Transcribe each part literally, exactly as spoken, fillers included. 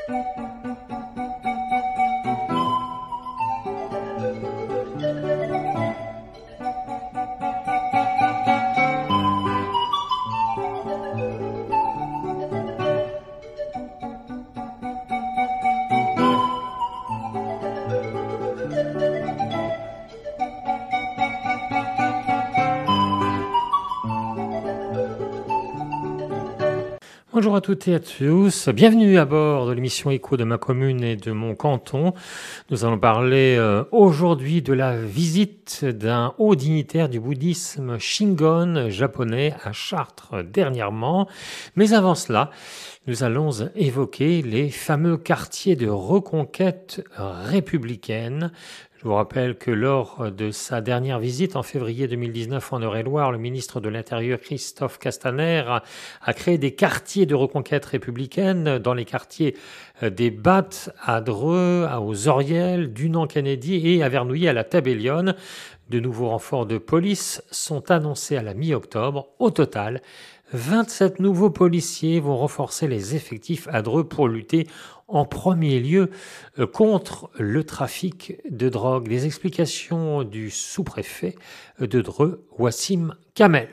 Bonjour à toutes et à tous, bienvenue à bord de l'émission Écho de ma commune et de mon canton. Nous allons parler euh, aujourd'hui de la visite d'un haut dignitaire du bouddhisme Shingon japonais à Chartres dernièrement. Mais avant cela, nous allons évoquer les fameux quartiers de reconquête républicaine. Je vous rappelle que lors de sa dernière visite en février deux mille dix-neuf en Eure-et-Loire, le ministre de l'Intérieur Christophe Castaner a créé des quartiers de reconquête républicaine dans les quartiers des Battes à Dreux, aux Orielles, Dunant-Kennedy et à Vernouillet à la Tabellione. De nouveaux renforts de police sont annoncés à la mi-octobre. Au total, vingt-sept nouveaux policiers vont renforcer les effectifs à Dreux pour lutter en premier lieu contre le trafic de drogue. Les explications du sous-préfet de Dreux, Wassim Kamel.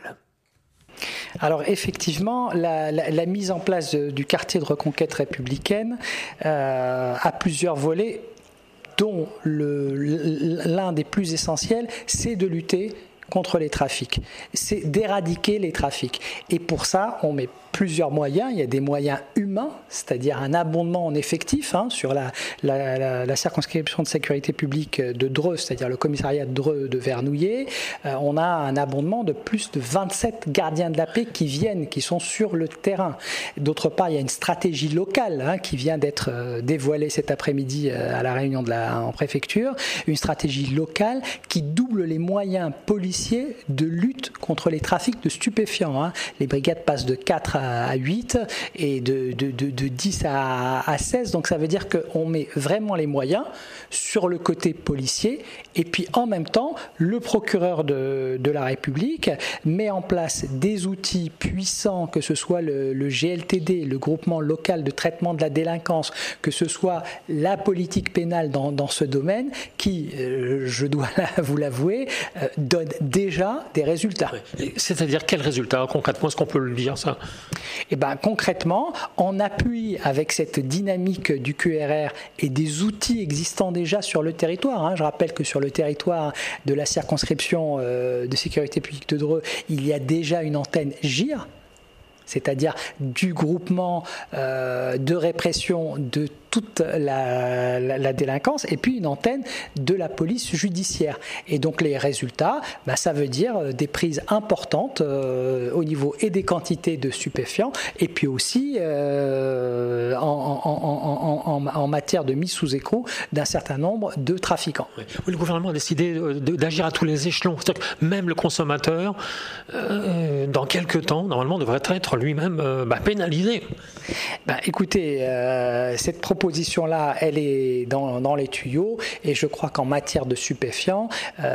Alors effectivement, la, la, la mise en place de, du quartier de reconquête républicaine euh, a plusieurs volets, dont le, l'un des plus essentiels, c'est de lutter contre les trafics, c'est d'éradiquer les trafics. Et pour ça, on met plusieurs moyens. Il y a des moyens humains, c'est-à-dire un abondement en effectif hein, sur la, la, la, la circonscription de sécurité publique de Dreux, c'est-à-dire le commissariat de Dreux de Vernouillet. Euh, on a un abondement de plus de vingt-sept gardiens de la paix qui viennent, qui sont sur le terrain. D'autre part, il y a une stratégie locale hein, qui vient d'être euh, dévoilée cet après-midi euh, à la réunion de la, en préfecture, une stratégie locale qui double les moyens policiers de lutte contre les trafics de stupéfiants. Hein. Les brigades passent de quatre à à huit et de, de, de, de dix à, à seize, donc ça veut dire qu'on met vraiment les moyens sur le côté policier et puis en même temps le procureur de, de la République met en place des outils puissants, que ce soit le, le G L T D, le groupement local de traitement de la délinquance, que ce soit la politique pénale dans, dans ce domaine qui, euh, je dois vous l'avouer, euh, donne déjà des résultats. C'est-à-dire quels résultats concrètement, est-ce qu'on peut le dire ça ? Eh ben, concrètement, en appui avec cette dynamique du Q R R et des outils existants déjà sur le territoire, hein, je rappelle que sur le territoire de la circonscription euh, de sécurité publique de Dreux, il y a déjà une antenne G I R, c'est-à-dire du groupement euh, de répression de toute la, la, la délinquance, et puis une antenne de la police judiciaire. Et donc les résultats, bah, ça veut dire des prises importantes euh, au niveau et des quantités de stupéfiants, et puis aussi euh, en, en, en, en, en matière de mise sous écrou d'un certain nombre de trafiquants. Oui, le gouvernement a décidé d'agir à tous les échelons. C'est-à-dire que même le consommateur, euh, dans quelques temps, normalement, devrait être lui-même euh, bah, pénalisé. Bah, écoutez, euh, cette proposition Position-là, elle est dans, dans les tuyaux et je crois qu'en matière de stupéfiants,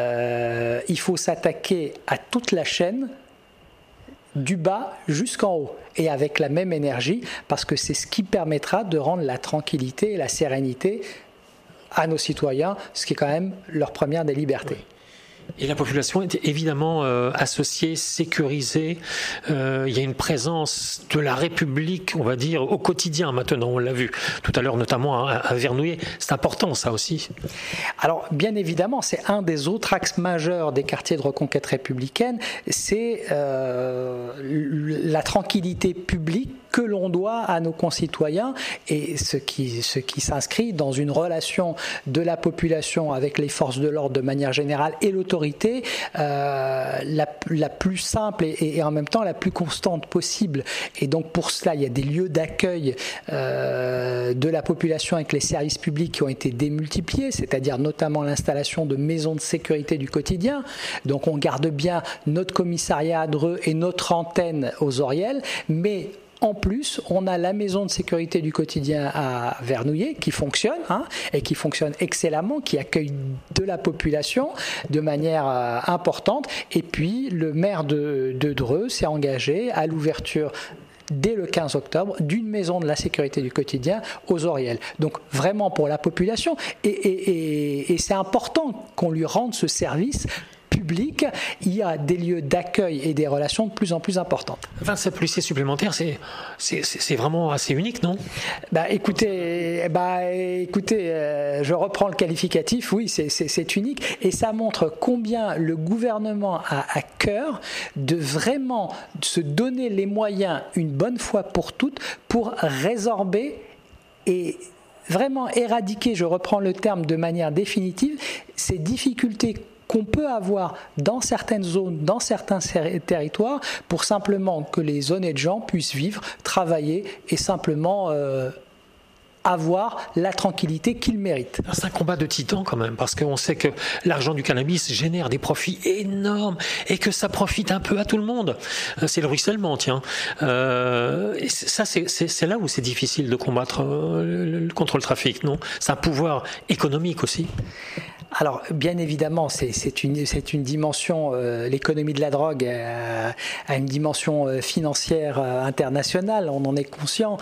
euh, il faut s'attaquer à toute la chaîne du bas jusqu'en haut et avec la même énergie parce que c'est ce qui permettra de rendre la tranquillité et la sérénité à nos citoyens, ce qui est quand même leur première des libertés. Oui. Et la population est évidemment euh, associée, sécurisée. Euh, il y a une présence de la République, on va dire, au quotidien maintenant. On l'a vu tout à l'heure, notamment à, à Vernouillet. C'est important, ça aussi. Alors, bien évidemment, c'est un des autres axes majeurs des quartiers de reconquête républicaine. C'est euh, la tranquillité publique que l'on doit à nos concitoyens et ce qui, ce qui s'inscrit dans une relation de la population avec les forces de l'ordre de manière générale et l'autorité euh, la, la plus simple et, et en même temps la plus constante possible. Et donc pour cela, il y a des lieux d'accueil euh, de la population avec les services publics qui ont été démultipliés, c'est-à-dire notamment l'installation de maisons de sécurité du quotidien. Donc on garde bien notre commissariat à Dreux et notre antenne aux Orielles, mais en plus, on a la maison de sécurité du quotidien à Vernouillet qui fonctionne hein, et qui fonctionne excellemment, qui accueille de la population de manière euh, importante. Et puis, le maire de, de Dreux s'est engagé à l'ouverture dès le quinze octobre, d'une maison de la sécurité du quotidien aux Aurielles. Donc vraiment pour la population, et, et, et, et c'est important qu'on lui rende ce service public. Il y a des lieux d'accueil et des relations de plus en plus importantes. vingt-sept policiers supplémentaires, c'est, c'est, c'est vraiment assez unique, non ? Bah, écoutez, bah, écoutez euh, je reprends le qualificatif, oui, c'est, c'est, c'est unique, et ça montre combien le gouvernement a à cœur de vraiment se donner les moyens, une bonne fois pour toutes, pour résorber et vraiment éradiquer, je reprends le terme de manière définitive, ces difficultés qu'on peut avoir dans certaines zones, dans certains territoires, pour simplement que les honnêtes gens puissent vivre, travailler et simplement euh, avoir la tranquillité qu'ils méritent. C'est un combat de titans quand même, parce qu'on sait que l'argent du cannabis génère des profits énormes et que ça profite un peu à tout le monde. C'est le ruissellement, tiens. Euh, et ça, c'est, c'est, c'est là où c'est difficile de combattre euh, le, contre le trafic, non ? C'est un pouvoir économique aussi. Alors, bien évidemment, c'est, c'est, une, c'est une dimension, euh, l'économie de la drogue euh, a une dimension euh, financière euh, internationale, on en est conscient,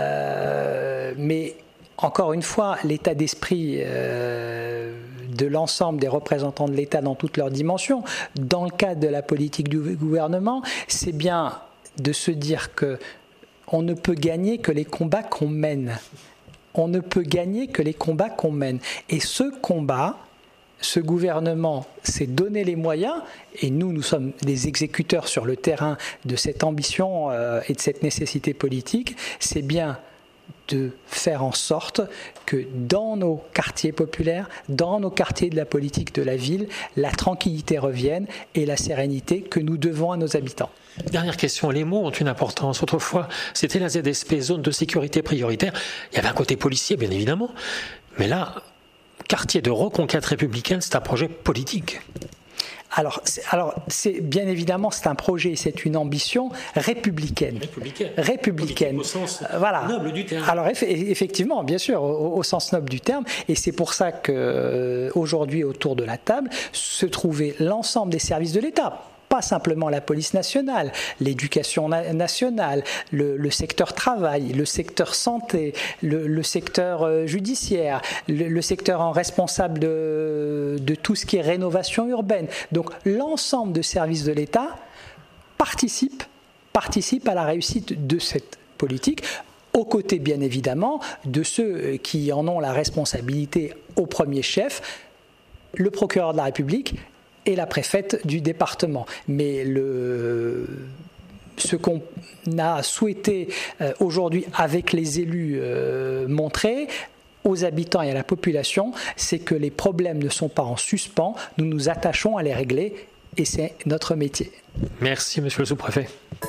euh, mais encore une fois, l'état d'esprit euh, de l'ensemble des représentants de l'État dans toutes leurs dimensions, dans le cadre de la politique du gouvernement, c'est bien de se dire que on ne peut gagner que les combats qu'on mène. On ne peut gagner que les combats qu'on mène. Et ce combat, ce gouvernement s'est donné les moyens, et nous, nous sommes des exécuteurs sur le terrain de cette ambition euh, et de cette nécessité politique, c'est bien de faire en sorte que dans nos quartiers populaires, dans nos quartiers de la politique de la ville, la tranquillité revienne et la sérénité que nous devons à nos habitants. Dernière question, les mots ont une importance. Autrefois, c'était la Z S P, zone de sécurité prioritaire. Il y avait un côté policier, bien évidemment, mais là, quartier de reconquête républicaine, c'est un projet politique. Alors, c'est, alors c'est, bien évidemment, c'est un projet, c'est une ambition républicaine. Républicaine. Républicaine. Au sens voilà. noble du terme. Alors, eff- effectivement, bien sûr, au, au sens noble du terme. Et c'est pour ça qu'aujourd'hui, autour de la table, se trouvait l'ensemble des services de l'État. Pas simplement la police nationale, l'éducation na- nationale, le, le secteur travail, le secteur santé, le, le secteur euh, judiciaire, le, le secteur en responsable de, de tout ce qui est rénovation urbaine. Donc l'ensemble de services de l'État participent, participent à la réussite de cette politique, aux côtés bien évidemment de ceux qui en ont la responsabilité au premier chef, le procureur de la République et la préfète du département. Mais le, ce qu'on a souhaité euh, aujourd'hui avec les élus euh, montrer aux habitants et à la population, c'est que les problèmes ne sont pas en suspens, nous nous attachons à les régler et c'est notre métier. Merci monsieur le sous-préfet.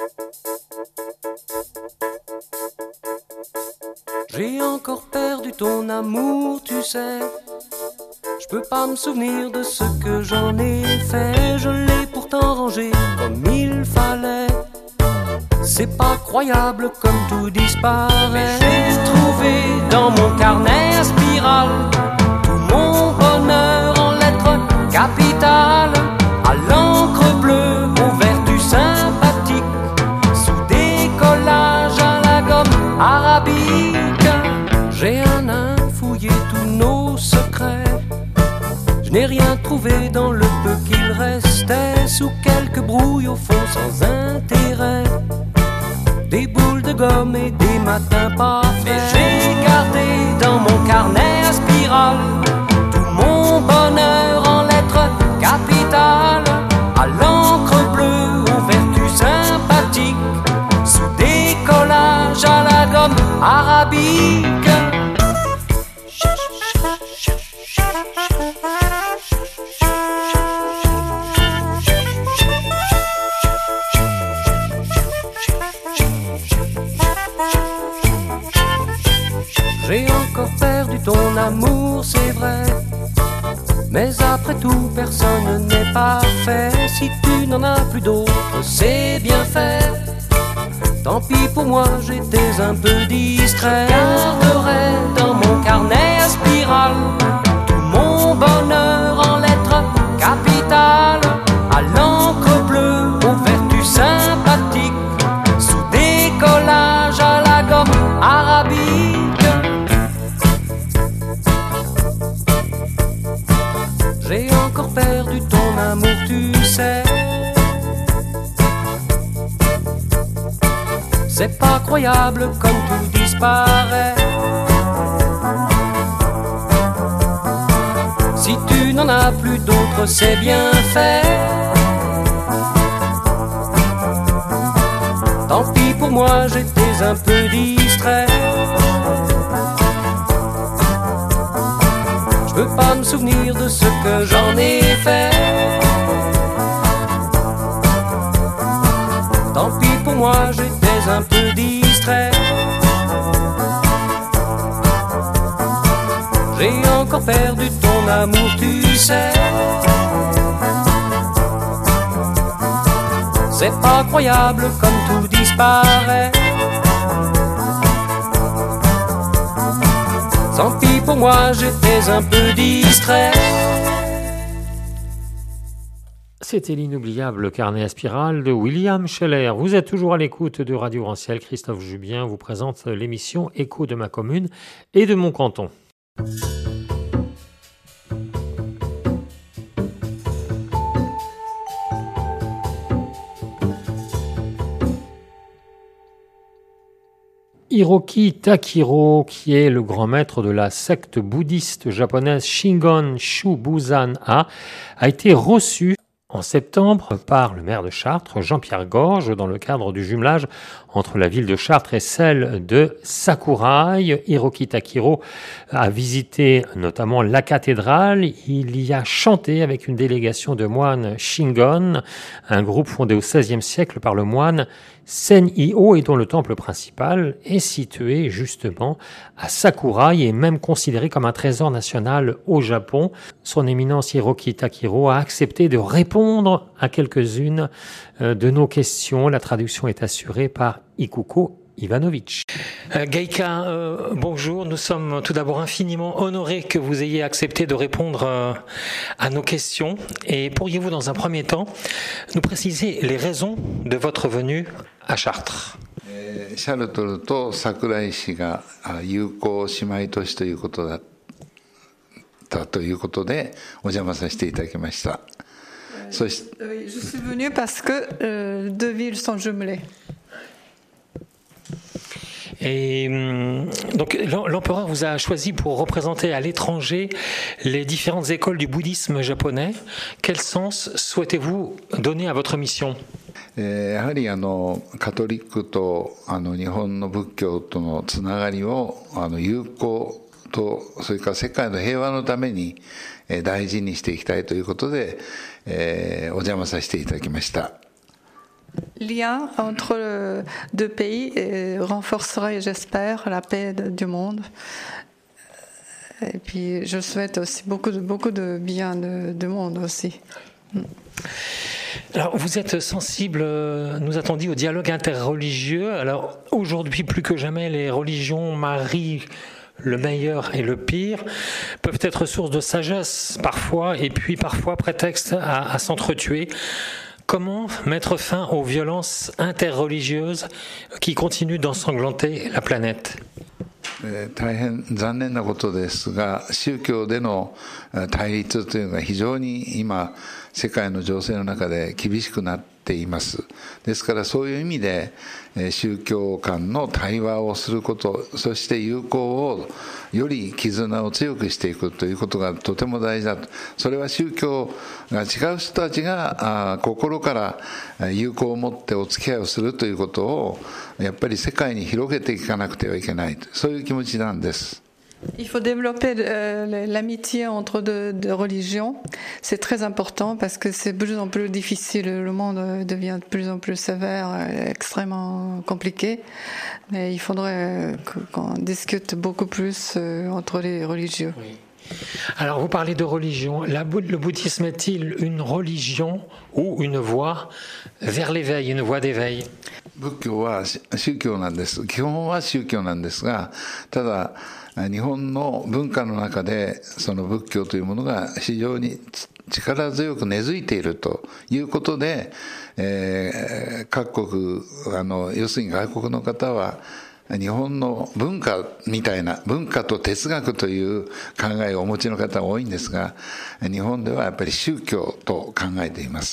J'ai encore perdu ton amour, tu sais. Je peux pas me souvenir de ce que j'en ai fait. Je l'ai pourtant rangé comme il fallait. C'est pas croyable comme tout disparaît. Mais j'ai trouvé dans mon carnet à spirale tout mon bonheur en lettres capitales, à l'encre bleue, aux vertus sympathiques, sous des collages à la gomme arabique. J'ai un nain fouillé tous nos secrets. Je n'ai rien trouvé dans le peu qu'il restait, sous quelques brouilles au fond sans intérêt, des boules de gomme et des matins pas faits. Mais j'ai gardé dans mon carnet à spirale tout mon bonheur en lettres capitales, à l'encre bleue, aux vertus sympathiques, sous des collages à la gomme arabique. J'ai encore perdu ton amour, c'est vrai. Mais après tout, personne n'est parfait. Si tu n'en as plus d'autres, c'est bien fait. Tant pis pour moi, j'étais un peu distrait. Je garderai dans mon carnet à spirale tout mon bonheur en lettres capitales, à l'encre bleue, aux vertus sympathiques, sous des collages croyable comme tout disparaît. Si tu n'en as plus d'autres, c'est bien fait. Tant pis pour moi, j'étais un peu distrait. Je peux pas me souvenir de ce que j'en ai fait. Tant pis pour moi, j'étais un peu distrait. J'ai encore perdu ton amour, tu sais. C'est pas croyable comme tout disparaît. Tant pis pour moi, j'étais un peu distrait. C'était l'inoubliable carnet à spirale de William Scheller. Vous êtes toujours à l'écoute de Radio Ranciel. Christophe Jubien vous présente l'émission Écho de ma commune et de mon canton. Hiroki Takiro, qui est le grand maître de la secte bouddhiste japonaise Shingon Shubuzan-ha, a été reçu en septembre par le maire de Chartres, Jean-Pierre Gorge, dans le cadre du jumelage entre la ville de Chartres et celle de Sakurai. Hiroki Takiro a visité notamment la cathédrale. Il y a chanté avec une délégation de moines Shingon, un groupe fondé au seizième siècle par le moine Sen-i-o et dont le temple principal est situé justement à Sakurai et même considéré comme un trésor national au Japon. Son éminence Hiroki Takiro a accepté de répondre à quelques-unes de nos questions. La traduction est assurée par Ikuko Ivanovic. Euh, Gaïka, euh, bonjour. Nous sommes tout d'abord infiniment honorés que vous ayez accepté de répondre euh, à nos questions. Et pourriez-vous, dans un premier temps, nous préciser les raisons de votre venue à Chartres? シャルトルと桜井市が友好姉妹都市ということだったということでお邪魔させていただきました。そして、 je suis venue parce que euh, deux villes sont jumelées. Et donc l'empereur vous a choisi pour représenter à l'étranger les différentes écoles du bouddhisme japonais. Quel sens souhaitez-vous donner à votre mission? やはりあのカトリックとあの日本の仏教とのつながりをあの友好とそれから世界の平和のために大事にしていきたいということで、えー、お邪魔させていただきました。 Lien entre les deux pays et renforcerait, j'espère, la paix du monde. Et puis, je souhaite aussi beaucoup de, beaucoup de bien de, du monde aussi. Alors, vous êtes sensible, nous a-t-on dit, au dialogue interreligieux. Alors, aujourd'hui, plus que jamais, les religions marient le meilleur et le pire, peuvent être source de sagesse parfois, et puis parfois prétexte à, à s'entretuer. Comment mettre fin aux violences interreligieuses qui continuent d'ensanglanter la planète? 大変残念なことですが、宗教での対立というのが非常に今世界の情勢の中で厳しくなっています。ですからそういう意味で宗教間の対話をすること、そして友好をより絆を強くしていくということがとても大事だと。それは宗教が違う人たちが心から友好を持ってお付き合いをするということをやっぱり世界に広げていかなくてはいけない、そういう気持ちなんです。 Il faut développer euh, l'amitié entre deux, deux religions. C'est très important parce que c'est de plus en plus difficile. Le monde devient de plus en plus sévère, extrêmement compliqué. Mais il faudrait qu'on discute beaucoup plus entre les religieux. Oui. Alors, vous parlez de religion. La, le bouddhisme est-il une religion ou une voie vers l'éveil, une voie d'éveil? 仏教は宗教なんです。基本は宗教なんですが、ただ 日本の文化の中でその仏教というものが非常に力強く根付いているということで、えー、各国あの要するに外国の方は日本の文化みたいな文化と哲学という考えをお持ちの方が多いんですが、日本ではやっぱり宗教と考えています。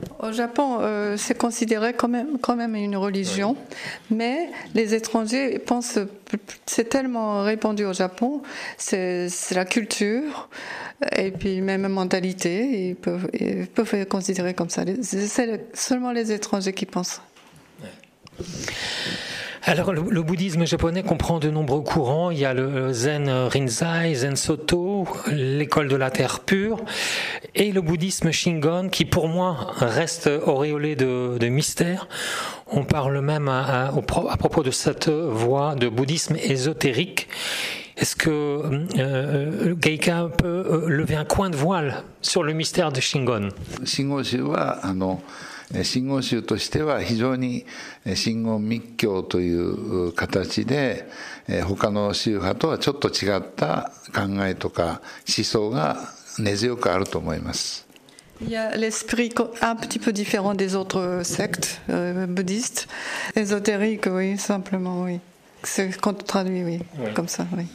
Au Japon, euh, c'est considéré quand même, quand même une religion, oui. Mais les étrangers pensent, c'est tellement répandu au Japon, c'est, c'est la culture et puis même la mentalité, ils peuvent, ils peuvent le considérer comme ça. C'est seulement les étrangers qui pensent. Oui. Alors, le, le bouddhisme japonais comprend de nombreux courants. Il y a le Zen Rinzai, Zen Soto, l'école de la terre pure, et le bouddhisme Shingon, qui pour moi reste auréolé de, de mystère. On parle même à, à, à propos de cette voie de bouddhisme ésotérique. Est-ce que euh, Geika peut euh, lever un coin de voile sur le mystère de Shingon? Shingon真言宗としては非常に真言密教という形で他の宗派とはちょっと違った考えとか思想が根強くあると思います。 Il y a l'esprit un petit peu différent des autres sectes euh, bouddhistes, ésotériques, oui, simplement, oui. C'est quand on traduit, oui, oui. Comme ça, oui.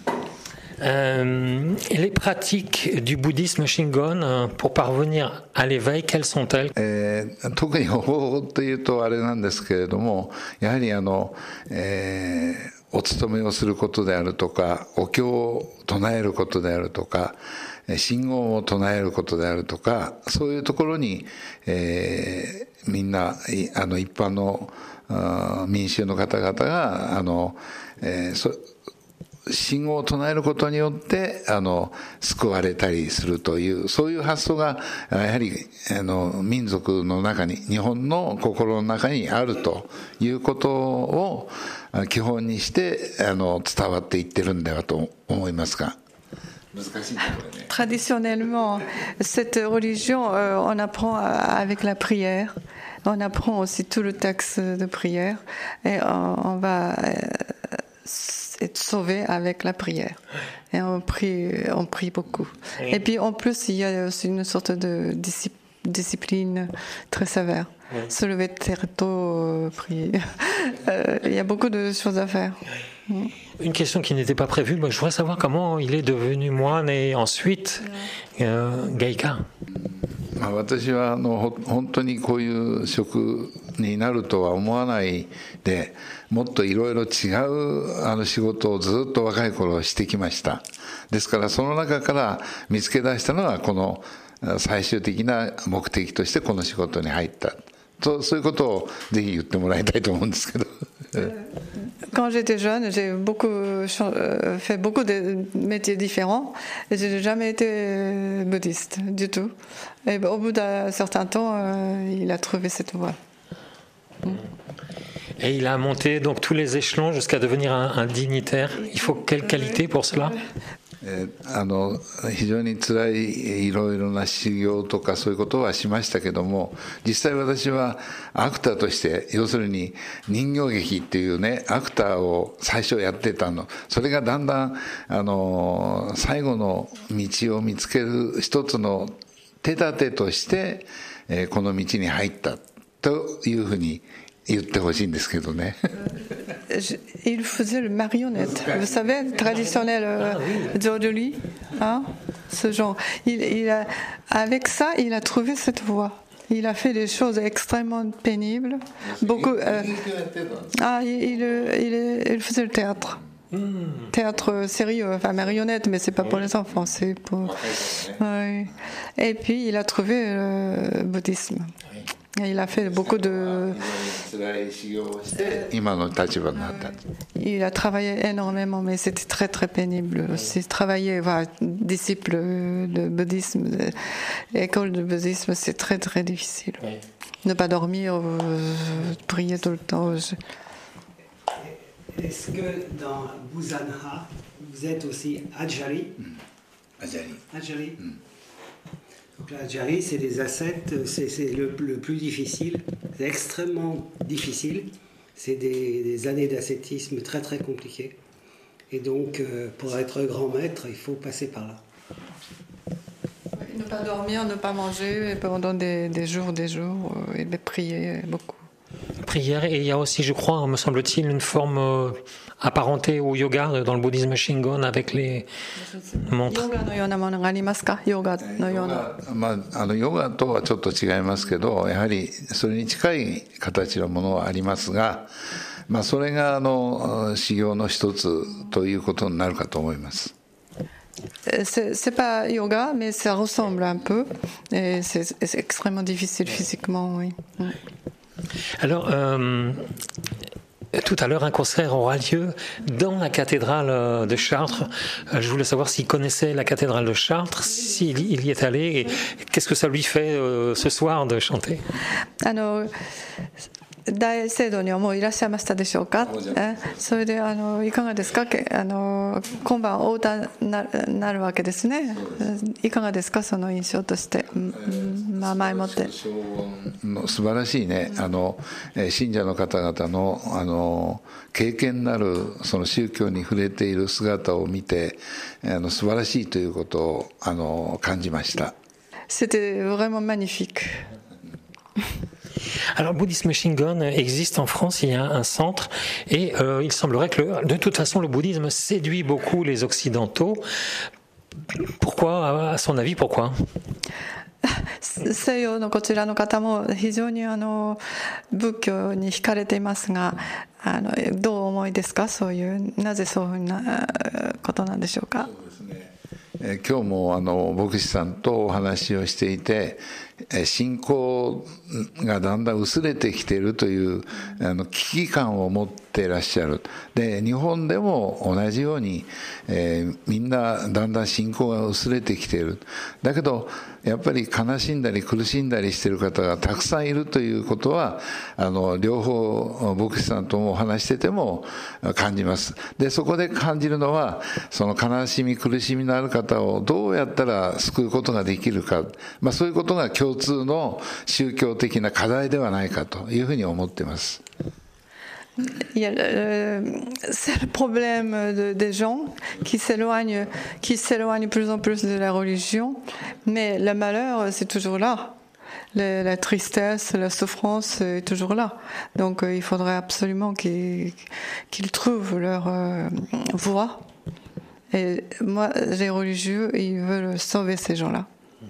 Euh, et les pratiques du bouddhisme Shingon pour parvenir à l'éveil, quelles sont-elles? えー、特に方法というとあれなんですけれども、やはりあの、えー、お勤めをすることであるとか、お経を唱えることであるとか、真言を唱えることであるとか、そういうところに、えー、みんなあの一般の民衆の方々があの、えー、そ真言を唱えることによってあの救われたりするというそういう発想がやはりあの民族の中に日本の心の中にあるということを基本にしてあの伝わっていってるんだよと思いますが。 Traditionnellement, cette religion, euh, on apprend avec la prière. On apprend aussi tout le texte de prière et on, on va euh, être sauvé avec la prière. Et on prie, on prie beaucoup. Et puis en plus, il y a aussi une sorte de discipline très sévère. Oui. Se lever très tôt, euh, prier. Euh, il y a beaucoup de choses à faire. Oui. Une question qui n'était pas prévue, mais je voudrais savoir comment il est devenu moine et ensuite euh, Geika. まあ、私はあの本当にこういう職になるとは思わないで、もっといろいろ違うあの仕事をずっと若い頃してきました。ですからその中から見つけ出したのはこの最終的な目的としてこの仕事に入ったと、そういうことをぜひ言ってもらいたいと思うんですけど。 Quand j'étais jeune, j'ai beaucoup fait beaucoup de métiers différents et je n'ai jamais été bouddhiste du tout. Et au bout d'un certain temps, il a trouvé cette voie. Et il a monté donc tous les échelons jusqu'à devenir un, un dignitaire. Il faut quelle qualité pour cela? えー、あの非常に辛いいろいろな修行とかそういうことはしましたけども、実際私はアクターとして要するに人形劇っていうねアクターを最初やってたの。それがだんだんあの最後の道を見つける一つの手立てとして、えー、この道に入ったというふうに言ってほしいんですけどね。 Il faisait le marionnette, vous savez, traditionnel euh, d'aujourd'hui, hein, ce genre. Il, il a, avec ça, il a trouvé cette voie. Il a fait des choses extrêmement pénibles. Beaucoup. Euh, ah, il, il, il, il faisait le théâtre. Théâtre sérieux, enfin marionnette, mais c'est pas pour les enfants, c'est pour. Oui. Et puis il a trouvé le bouddhisme. Il a fait beaucoup de. Il a travaillé énormément, mais c'était très très pénible. C'est travailler, voilà, disciple de bouddhisme, de, école de bouddhisme, c'est très très difficile. Oui. Ne pas dormir, euh, prier tout le temps. Est-ce que dans Buzanha, vous êtes aussi Ajari? Ajari. Ajari. Mm. Donc l'Ajari, c'est des ascètes, c'est, c'est le, le plus difficile, c'est extrêmement difficile. C'est des, des années d'ascétisme très très compliquées. Et donc, euh, pour être grand maître, il faut passer par là. Ne pas dormir, ne pas manger pendant des, des jours, des jours, et prier beaucoup. Prière, et il y a aussi, je crois, me semble-t-il, une forme apparenté au yoga dans le bouddhisme Shingon avec les montres? ヨガのようなものがありますか？ヨガのような。 まあ、あのヨガとはちょっと違いますけど、やはりそれに近い形のものはありますが、まあ、それがあの修行の一つということになるかと思います。 C'est, c'est pas yoga, mais ça ressemble un peu. Et c'est, c'est extrêmement difficile physiquement, oui. Alors, euh, tout à l'heure, un concert aura lieu dans la cathédrale de Chartres. Je voulais savoir s'il connaissait la cathédrale de Chartres, s'il il y est allé, et qu'est-ce que ça lui fait euh, ce soir de chanter? Alors, 大聖堂にはもういらっしゃいましたでしょうか。えそれであのいかがですか。あの今晩お歌に な, なるわけですね。いかがですか、その印象として。まあ前もって素晴らしいね、あの信者の方々のあの経験なるその宗教に触れている姿を見て、あの素晴らしいということをあの感じました。 C'était vraiment magnifique. Alors, le bouddhisme Shingon existe en France, il y a un centre, et euh, il semblerait que le, de toute façon le bouddhisme séduit beaucoup les occidentaux. Pourquoi, à son avis, pourquoi? 西洋のこちらの方も非常にあの仏教に惹かれていますが、あのどうお思いですか。そういうなぜそういうふうなことなんでしょうか。 今日もあの牧師さんとお話をしていて、信仰がだんだん薄れてきているというあの危機感を持っていらっしゃる。で、日本でも同じように、えー、みんなだんだん信仰が薄れてきている。だけどやっぱり悲しんだり苦しんだりしている方がたくさんいるということは、あの両方牧師さんともお話してても感じます。で、そこで感じるのは、その悲しみ苦しみのある方をどうやったら救うことができるか、まあ、そういうことが共通の宗教的な課題ではないかというふうに思っています。 Il y a le, c'est le problème de, des gens qui s'éloignent, qui s'éloignent de plus en plus de la religion, mais le malheur, c'est toujours là. Le, la tristesse, la souffrance est toujours là. Donc euh, il faudrait absolument qu'ils, qu'ils trouvent leur euh, voie. Et moi, les religieux, ils veulent sauver ces gens-là.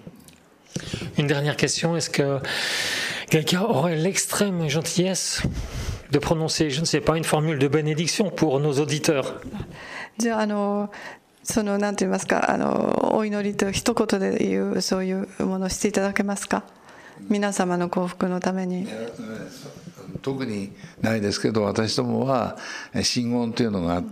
Une dernière question, est-ce que quelqu'un aurait l'extrême gentillesse de prononcer, je ne sais pas, une formule de bénédiction pour nos auditeurs? じゃあ、あの、その、なんて言いますか、あの、お祈りと一言で言う、そういうものをしていただけますか。皆様の幸福のために。 特にないですけど、私どもは真言というのがあって、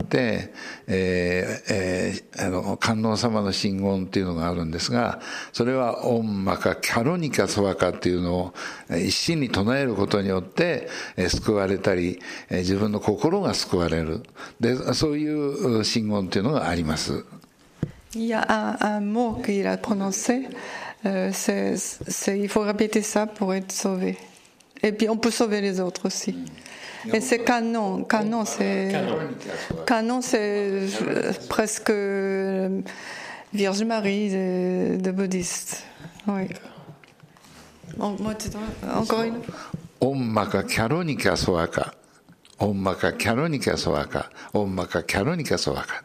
えーえー、あの観音様の真言というのがあるんですが、それはオンマカキャロニカソワカっていうのを一心に唱えることによって救われたり、自分の心が救われる。で、そういう真言というのがあります。 Il y a un, un mot qu'il a prononcé, euh, c'est, c'est, il faut répéter ça pour être sauvé. Et puis on peut sauver les autres aussi. Et c'est canon. Canon, c'est, canon, c'est presque Vierge Marie de, de bouddhiste. Oui. Encore une. Om Maka Karonika Soaka. Om Maka Karonika Soaka. Om Maka Karonika Soaka.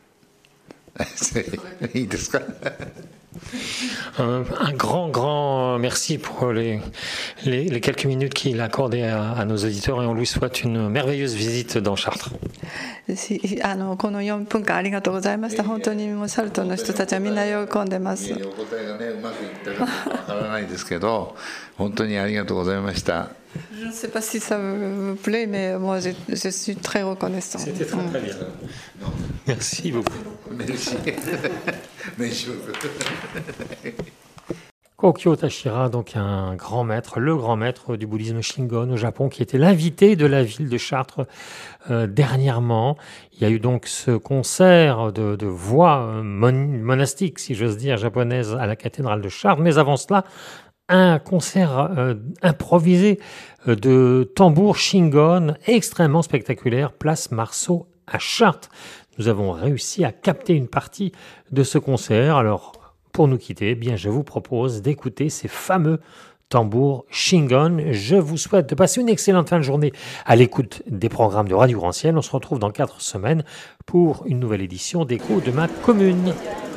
Il est Un, un grand, grand merci pour les, les, les quelques minutes qu'il a accordées à, à nos auditeurs et on lui souhaite une merveilleuse visite dans Chartres. あのこのよんぷんかんありがとうございました。本当にもうシャルトの人たちはみんな喜んでます。 お答えがねうまくいったかわからないですけど、本当にありがとうございました。 Je ne sais pas si ça vous plaît, mais moi je, je suis très reconnaissant. C'était très, très bien. Merci beaucoup. Merci. Merci beaucoup. Kokyo Tashira, donc un grand maître, le grand maître du bouddhisme Shingon au Japon, qui était l'invité de la ville de Chartres euh, dernièrement. Il y a eu donc ce concert de, de voix mon, monastique, si j'ose dire, japonaise à la cathédrale de Chartres. Mais avant cela, un concert euh, improvisé euh, de tambour Shingon extrêmement spectaculaire, place Marceau à Chartres. Nous avons réussi à capter une partie de ce concert. Alors, pour nous quitter, eh bien, je vous propose d'écouter ces fameux tambour Shingon. Je vous souhaite de passer une excellente fin de journée à l'écoute des programmes de Radio Grand Ciel. On se retrouve dans quatre semaines pour une nouvelle édition d'Écho de ma commune.